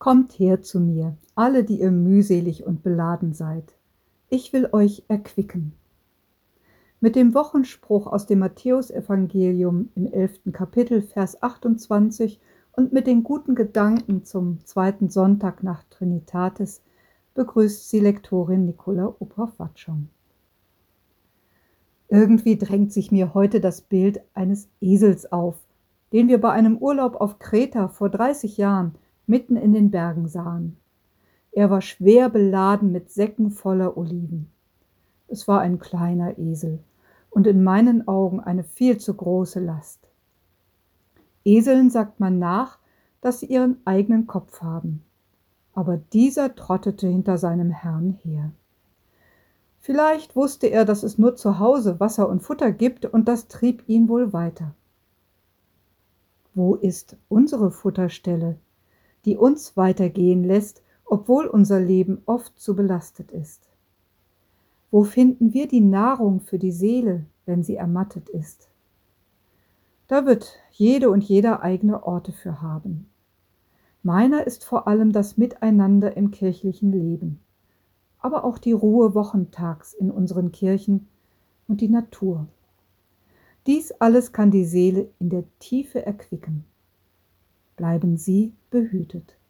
Kommt her zu mir, alle, die ihr mühselig und beladen seid. Ich will euch erquicken. Mit dem Wochenspruch aus dem Matthäusevangelium im 11. Kapitel, Vers 28 und mit den guten Gedanken zum zweiten Sonntag nach Trinitatis begrüßt sie Lektorin Nicola Uphoff-Watschong. Irgendwie drängt sich mir heute das Bild eines Esels auf, den wir bei einem Urlaub auf Kreta vor 30 Jahren mitten in den Bergen sahen. Er war schwer beladen mit Säcken voller Oliven. Es war ein kleiner Esel und in meinen Augen eine viel zu große Last. Eseln sagt man nach, dass sie ihren eigenen Kopf haben. Aber dieser trottete hinter seinem Herrn her. Vielleicht wusste er, dass es nur zu Hause Wasser und Futter gibt, und das trieb ihn wohl weiter. Wo ist unsere Futterstelle, die uns weitergehen lässt, obwohl unser Leben oft zu belastet ist? Wo finden wir die Nahrung für die Seele, wenn sie ermattet ist? Da wird jede und jeder eigene Orte für haben. Meiner ist vor allem das Miteinander im kirchlichen Leben, aber auch die Ruhe wochentags in unseren Kirchen und die Natur. Dies alles kann die Seele in der Tiefe erquicken. Bleiben Sie behütet.